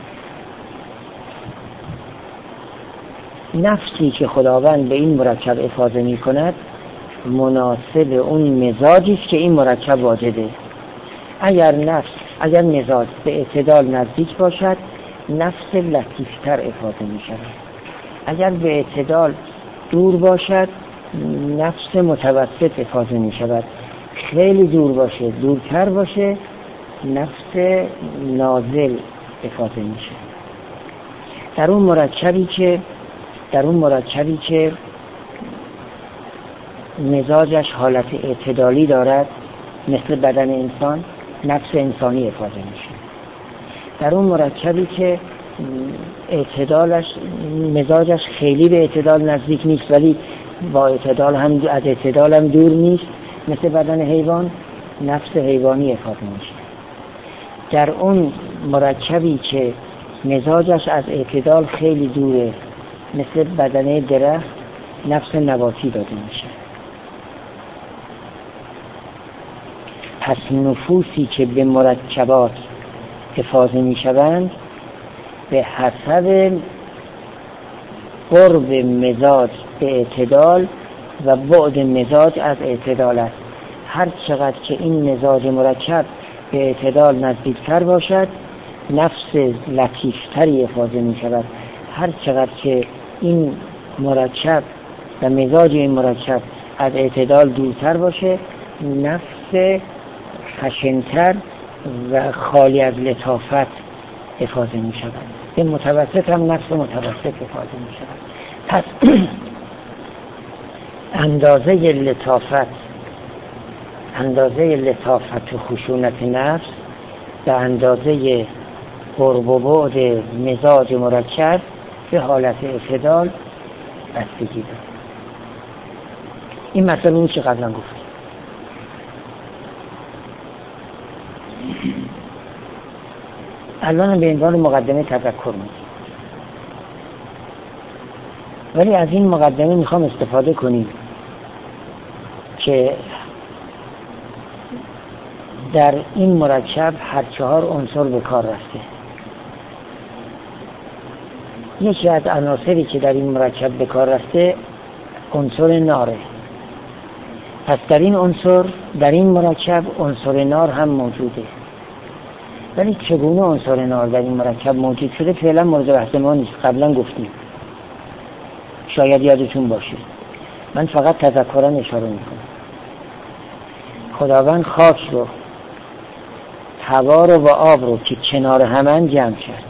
نفسی که خداوند به این مرکب افاضه میکند مناسب اون مزاجی است که این مرکب واجده. اگر نفس اگر مزاج به اعتدال نزدیک باشد نفس لطیفتر افاضه می شود. اگر به اعتدال دور باشد نفس متوسط افاضه می شود. خیلی دور باشه، دورتر باشه، نفس نازل افاضه می شود. در اون مرکبی که در اون مرکبی که مزاجش حالت اعتدالی دارد مثل بدن انسان، نفس انسانی افاضه میشه. در اون مرکبی که اعتدالش مزاجش خیلی به اعتدال نزدیک نیست ولی با اعتدال هم از اعتدال هم دور نیست مثل بدن حیوان، نفس حیوانی افاضه میشه. در اون مرکبی که مزاجش از اعتدال خیلی دوره مثل بدن درخت، نفس نباتی داده میشه. پس نفوسی که به مرکبات افاضه می شوند به حسب قرب مزاج به اعتدال و بعد مزاج از اعتدال است. هر چقدر که این مزاج مرکب به اعتدال نزدیکتر باشد نفس لطیفتری افاضه می شود. هر چقدر که این مرکب و مزاج این مرکب از اعتدال دورتر باشه نفس خشنتر و خالی از لطافت افاضه می شود. به متوسط هم نفس متوسط افاضه می شود. پس اندازه لطافت اندازه لطافت و خشونت نفس به اندازه قرب و بعد مزاج مرکب به حالت اعتدال بستگی دارد. این مثلا اون که قبلا گفت. الان به عنوان مقدمه تذکر می‌کنم، ولی از این مقدمه میخوام استفاده کنیم که در این مرکب هر چهار عنصر به کار رفته. یکی از عناصری که در این مرکب به کار رفته عنصر ناره. پس در این عنصر در این مرکب عنصر نار هم موجوده. ولی چگونه عنصر نار در این مرکب موجود شده فعلا مورد بحث ما نیست. قبلا گفتیم، شاید یادتون باشه. من فقط تذکرا اشاره میکنم. خداوند خاک رو، هوا رو و آب رو که کنار همن جمع کرد.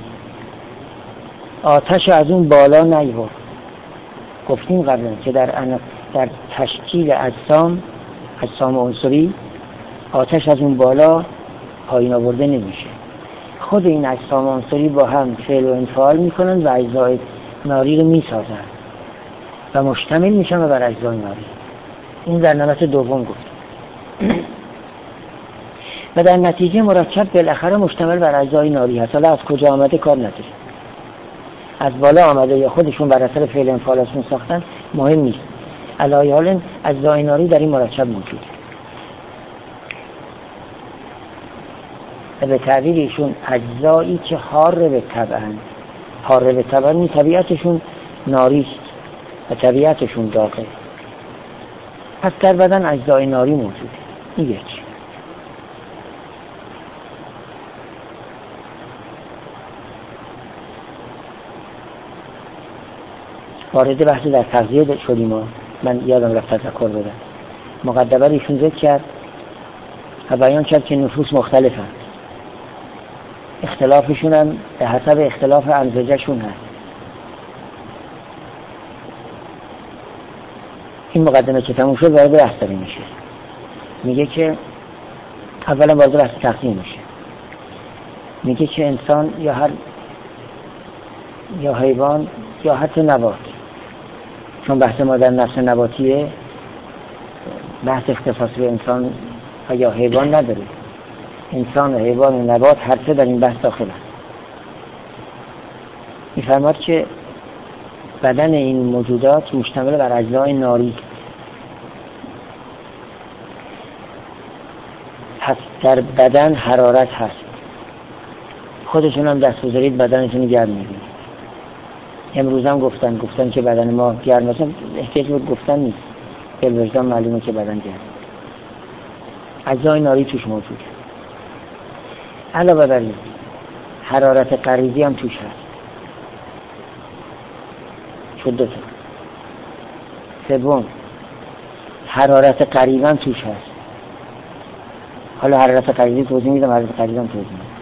آتش از اون بالا نیورد. گفتیم قبلا که در در تشکیل اجسام اجسام عنصری آتش از اون بالا پایین آورده نمیشه. خود این اجسام عنصری با هم فعل و انفعال میکنن و اجزای ناری رو میسازن و مشتمل میشن بر اجزای ناری. این در نوبت دوم گفت. و در نتیجه مرکب بالاخره مشتمل بر اجزای ناری هست. حالا از کجا آمده کار نداره، از بالا آمده یا خودشون بر اثر فعل انفعالشون ساختن مهم نیست. علی حال اجزای ناری در این مرکب موجود. به تعبیر ایشون اجزایی که حار به طبعن حار به طبعن این طبیعتشون ناریست و طبیعتشون داغه. پس در بدن اجزای ناری موجوده. این یک. وارد بحث در تغذیه شدیم ما. من یادم رفت تذکر بدم. مقدمه ایشون ذکر کرد و بیان کرد که نفوس مختلف هست. اختلافشون هم به حسب اختلاف امزجهشون هست. این مقدمه که تموم شد وارد بحث داره میشه. میگه که اولا وارد بحث تقسیم میشه. میگه که انسان یا هر یا حیوان یا حتی نبات، چون بحث ما در نفس نباتیه، بحث اختصاص به انسان و یا حیوان نداره. انسان و حیوان و نبات هر سه در این بحث داخل هست. میفرماد که بدن این موجودات مشتمل بر اجزای ناری، پس در بدن حرارت هست. خودشون هم دست بذارید بدنتون گرم میبینید. امروز هم گفتن گفتن که بدن ما گرم است، احتیاج به گفتن نیست، بالوجدان معلومه که بدن گرم. اجزای ناری توش موجوده. علاوه بر این حرارت غریزی هم توش هست. شد دو تا. سوم حرارت غریزی هم توش هست. حالا حرارت غریزی توضیح میدم، حرارت غریزی هم توضیح میدم.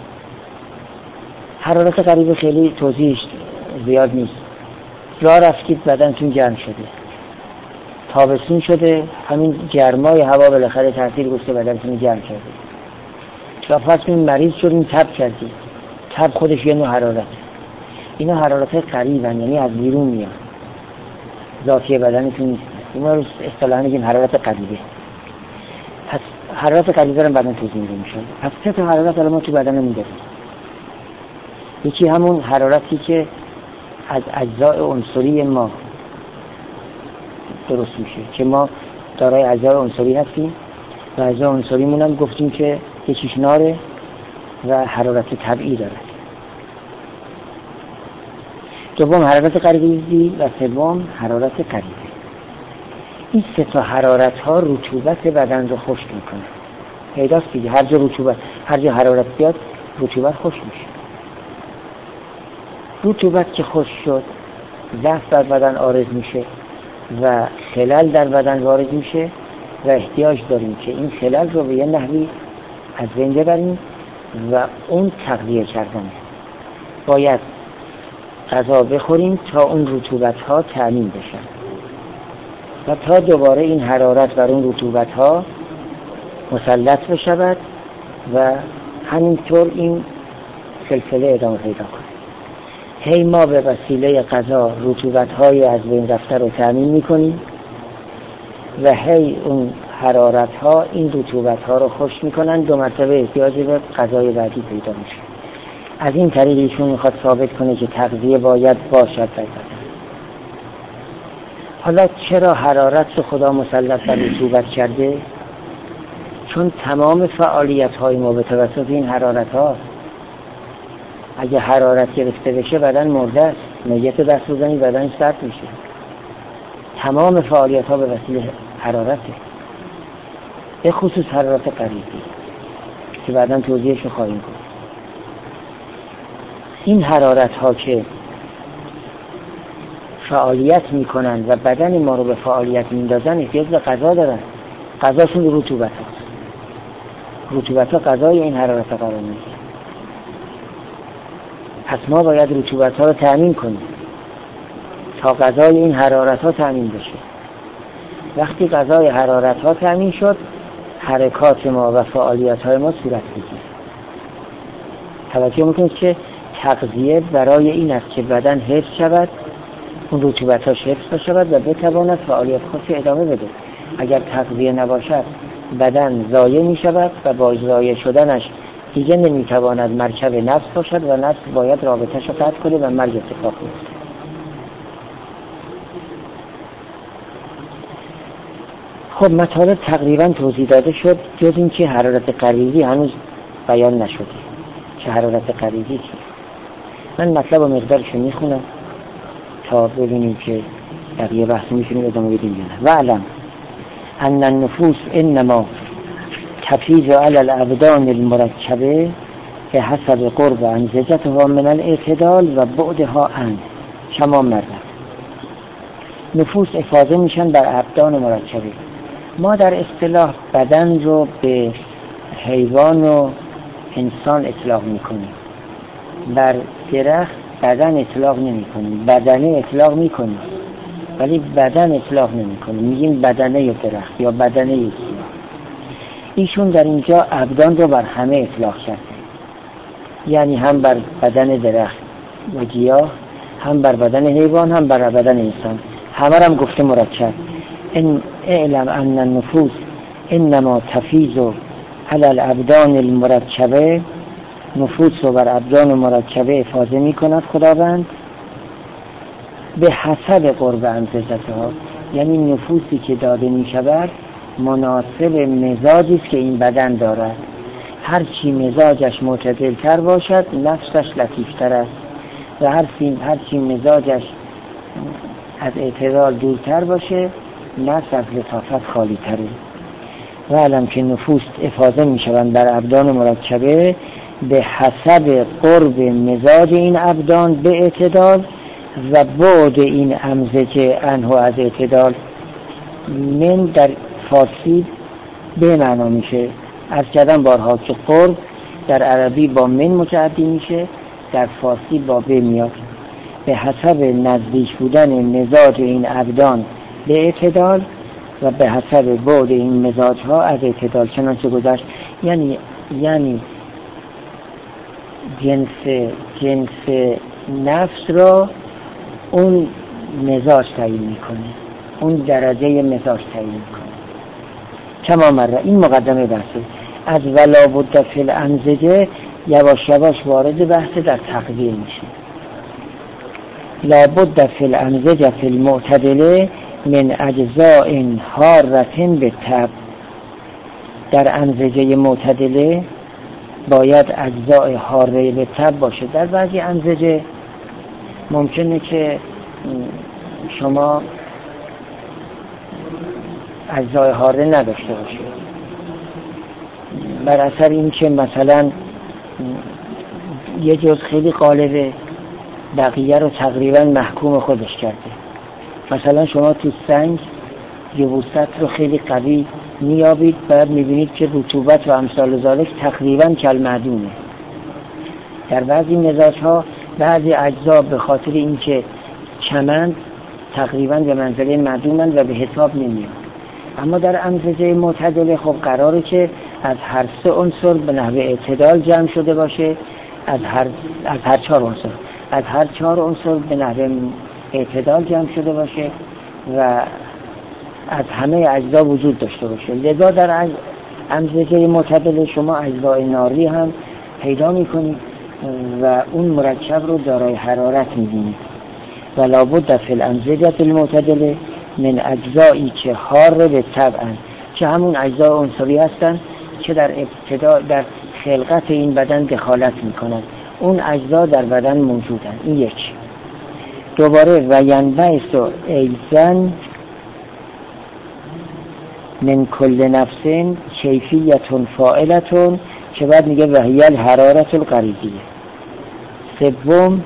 حرارت غریزی خیلی توضیحش زیاد نیست. راه رفتید بدنتون گرم شده، تابستون شده، همین گرمای هوا بالاخره تاثیر گذاشته بدنتون گرم کرده. و پس این مریض شدیم، تب کردید. تب خودش یه نوع حرارت. اینا حرارت غریبن، یعنی از بیرون میاد، ذاتی بدنتون نیست. اینا رو اصطلاحاً میگیم حرارت غریبه. پس حرارت غریبه رو بدن توضیح میده میشه. پس سه تا حرارت الان ما تو بدنمون داریم. یکی همون حرارتی که از اجزای عنصری ما درست میشه، که ما دارای اجزای عنصری هستیم و اجزای عنصریمون هم گفتیم که یکیش ناره و حرارت طبیعی داره. دوم حرارت غریزی و سوم حرارت غریزی. این سه تا حرارت ها رطوبت بدن رو خشک میکنه. پیداست دیگه، هر جا رطوبت، هر جا حرارت بیاد رطوبت خشک میشه. رطوبت که خشک شد ضعف در بدن عارض میشه و خلل در بدن وارد میشه و احتیاج داریم که این خلل رو به یه نحوی از بین ببریم و اون تغذیه کردنه. باید غذا بخوریم تا اون رطوبت ها تأمین بشن و تا دوباره این حرارت بر اون رطوبت ها مسلط بشود و همینطور این سلسله ادامه پیدا کنه. هی ما به وسیله غذا رطوبت های از بین رفته رو تأمین میکنیم و هی اون حرارت ها این رطوبت ها رو خشک میکنن. دو مرتبه احتیاج به غذای بعدی پیدا میشه. از این طریق ایشون میخواد ثابت کنه که تغذیه باید باشد در بدن. حالا چرا حرارت رو خدا مسلط بر رطوبت کرده؟ چون تمام فعالیت های ما به توسط این حرارت ها، اگه حرارت گرفته بشه بدن مرده است. میت دست بزنی بدن سرد میشه. تمام فعالیت ها به وسیله حرارته، به خصوص حرارت غریزی که بعداً توضیحش رو خواهیم گفت. این حرارت ها که فعالیت میکنن و بدن ما رو به فعالیت میندازن احتیاج به غذا دارن. غذاشون رطوبت هست. رطوبت ها غذای این حرارت ها قرار میگیره. پس ما باید رطوبت ها رو تأمین کنیم تا غذای این حرارت ها تأمین بشه. وقتی غذای حرارت ها تأمین شد، حرکات ما و فعالیت های ما صورت میگیره. توجه میکنید که تغذیه برای این است که بدن حفظ شود، اون رطوبت ها حفظ شود و بتواند فعالیت خودش ادامه بده. اگر تغذیه نباشد بدن ضایع می شود و با ضایع شدنش دیگه نمیتواند مرکب نفس باشد و نفس باید رابطه‌اش رو قطع کنه و مرگ اتفاق بیفته. خب مطالب تقریبا توضیح داده شد، جز این که حرارت غریزی هنوز بیان نشده. چه حرارت غریزی چیه؟ من مطلب و مقدارش رو میخونم تا ببینیم که بقیه بحث میتونیم ادامه بدیم یا نه. وعلم ان النفوس انما تفیض علی الابدان المرکبه که حسب قرب انزجتها من الاعتدال و بعدها عن کما مرد. نفوس افاضه میشن بر ابدان مرکبه. ما در اصطلاح بدن رو به حیوان و انسان اطلاق میکنیم، بر درخت بدن اطلاق نمی کنیم، بدنه اطلاق می کنیم. ولی بدن اطلاق نمی‌کنه، میگیم بدنه درخت یا بدنه گیاه. ایشون در اینجا ابدان رو بر همه اطلاق کرده، یعنی هم بر بدن درخت و گیاه، هم بر بدن حیوان، هم بر بدن انسان، همه هم گفته مرکب. ان اعلم ان النفوس انما تفیض علی الابدان المرکبه، نفوس رو بر ابدان مرکبه افاضه می کند خداوند به حسب قرب امزجتها، یعنی نفوسی که داده می شود مناسب مزاجی است که این بدن دارد. هر چی مزاجش معتدل تر باشد نفسش لطیف تر است و هر چی هر چی مزاجش از اعتدال دورتر باشه نفس از لطافت خالی تره. و علم که نفوس افاضه می شوند در ابدان مرکبه به حسب قرب مزاج این ابدان به اعتدال و بعد این امزجه عنه از اعتدال. من در فارسی به معنا میشه، از کردن بارها که قرب در عربی با من متعدی میشه، در فارسی با به میاد. به حسب نزدیک بودن مزاج این ابدان به اعتدال و به حسب بعد این مزاج ها از اعتدال، چنانچه گذشت. یعنی یعنی جنس جنس نفس را اون مزاج تعیین میکنه، اون درجه مزاج تعیین میکنه. کما مره، این مقدمه بحثه. از ولا بد فی الامزجه یواش یواش وارد بحث در تقدیر میشه. لا بد فی الامزجه فی المعتدله من اجزاء حارة بالطبع. در امزجه معتدله باید اجزاء حاره به طبع باشه. در بعضی امزجه ممکنه که شما اجزای حاره نداشته باشه، بر اثر این که مثلا یه جز خیلی غالبه بقیه رو تقریبا محکوم خودش کرده. مثلا شما تو سنگ یبوست رو خیلی قوی میابید، بعد میبینید که رطوبت و امثال ذالک تقریبا کالمعدومه. در بعضی مزاج ها بعضی اجزا به خاطر اینکه چمند تقریبا به منزله معدومند و به حساب نمیاد. اما در امزجه معتدله خب قراره که از هر سه عنصر به نحو اعتدال جمع شده باشه، از هر از هر چهار عنصر از هر چهار عنصر به نحو اعتدال جمع شده باشه و از همه اجزا وجود داشته باشه. لذا در امزجه معتدله شما اجزای ناری هم پیدا میکنید و اون مرکب رو دارای حرارت میبینید. و لابد فی الامزجه المعتدله من اجزایی که حار به طبعا، که همون اجزای عنصری هستن که در ابتدا در خلقت این بدن دخالت میکنن، اون اجزا در بدن موجودن. این یک. دوباره و ینبعث ایضا من کل نفس کیفیت فاعلتون، که بعد میگه وهی الحرارت الغریزیه. سوم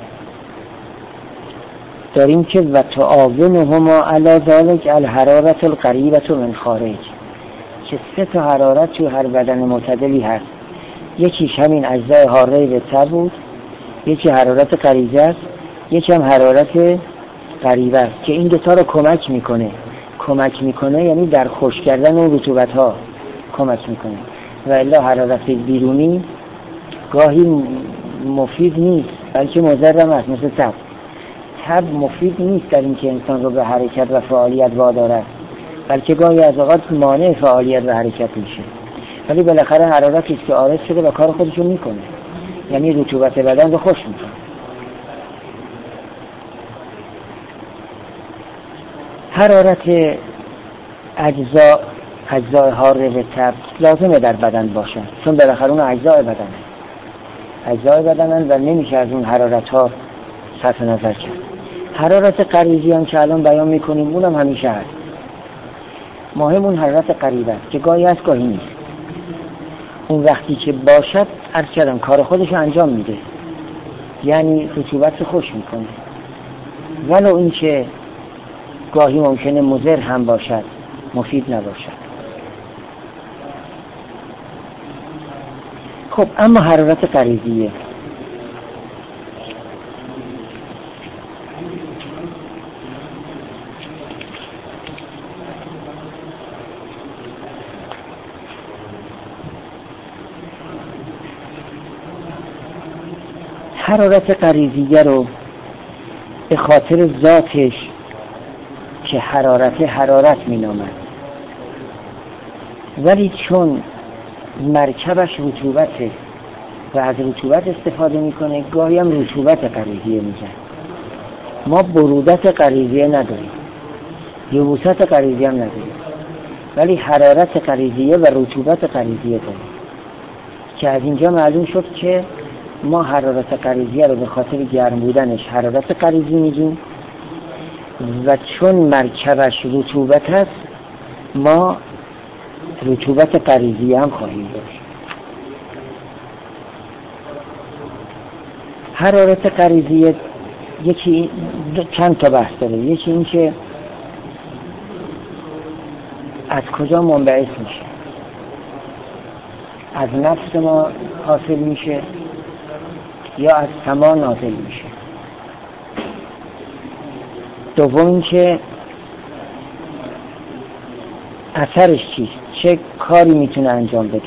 داریم که و تعاونهما علی ذلک الحرارت القریبه من خارج، که سه تا حرارت تو هر بدن معتدلی هست. یکیش همین اجزای حاره به طبع بود، یکی حرارت غریزه است، یکی هم حرارت غریبه است که این دوتا رو کمک میکنه. کمک میکنه یعنی در خشک کردن اون رطوبت ها کمک میکنه. و الا حرارت بیرونی گاهی مفید نیست بلکه مضر هم است، مثل تب. تب مفید نیست در اینکه انسان رو به حرکت و فعالیت وادارد، بلکه گاهی از اوقات مانع فعالیت و حرکت میشه. ولی بالاخره حرارتی است که عارض شده و کار خودشو میکنه، یعنی رطوبت بدن رو خوش میکنه. حرارت اجزا اجزای حاره به طبع لازمه در بدن باشن، چون بالاخره اون اجزای بدن اجزای بدنن و نمیشه از اون حرارت ها صرف نظر کرد. حرارت غریزی هم که الان بیان میکنیم اونم همیشه هست. مهم اون حرارت غریبه است که گاهی هست گاهی نیست. اون وقتی که باشد عرض کردم کار خودش انجام میده، یعنی رطوبت رو خوش میکنه، ولو این که گاهی ممکنه مضر هم باشد، مفید نباشد. خب اما حرارت غریزیه حرارت غریزیه رو به خاطر ذاتش که حرارت حرارت می نامد، ولی چون مرکبش رطوبته و از رطوبت استفاده میکنه گاهی هم رطوبت غریزیه میگن. ما برودت غریزیه نداریم، یبوست غریزیه هم نداریم، ولی حرارت غریزیه و رطوبت غریزیه داریم که از اینجا معلوم شد که ما حرارت غریزیه رو به خاطر گرم بودنش حرارت غریزی میگیم و چون مرکبش رطوبت هست ما رطوبت غریزیه هم خواهیم داشت. حرارت غریزیه یکی چند تا بحث داره. یکی این که از کجا منبعث میشه، از نفس ما حاصل میشه یا از سما نازل میشه. دوم این که اثرش چیست، چه کاری میتونه انجام بده.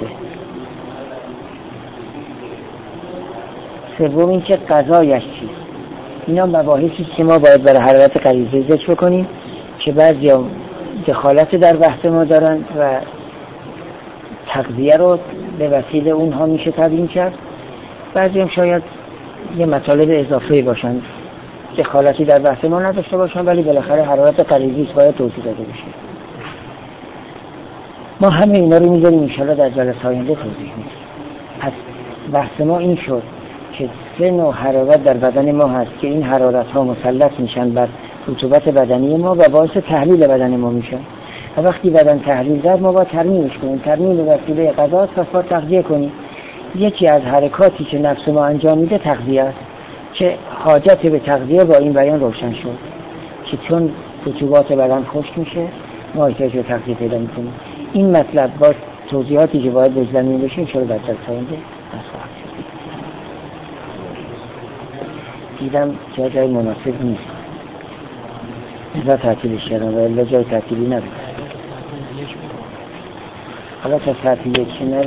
سوم این که قضایش چیست. اینا مباحثی که ما باید برای حرارت غریزی ذکر کنیم که بعضیا دخالت در بحث ما دارن و تغذیه رو به وسیله اونها میشه تبیین کرد، بعضی هم شاید یه مطالب اضافه باشن دخالتی در بحث ما نداشته باشن، ولی بالاخره حرارت غریزی باید توضیح داده بشه. ما همه اینا رو میذاریم انشاءالله در جلسه آینده توضیح میدیم. از بحث ما این شد که سه نوع حرارت در بدن ما هست که این حرارت ها مسلط میشن بر رطوبت بدنی ما و باعث تحلیل بدن ما میشن و وقتی بدن تحلیل زد ما باید ترمیمش کنیم. ترمیم به وسیله غذا صفات تغذیه کنیم. یکی از حرکاتی که نفس ما انجام میده تغذیه است که حاجت به تغذیه با این بیان روشن شد که چون رطوبات بدن خشک میشه ما احتیاج به تغذیه پیدا میکنیم. این مطلب با توضیحاتی که باید بزنیم بشیم چرا در جلسه آینده نخواهد شد. دیدم جای جای مناسب نیست ازا تعطیلش کردم و الا جای تعطیلی نبود. حالا تا تعطیلی چی نبود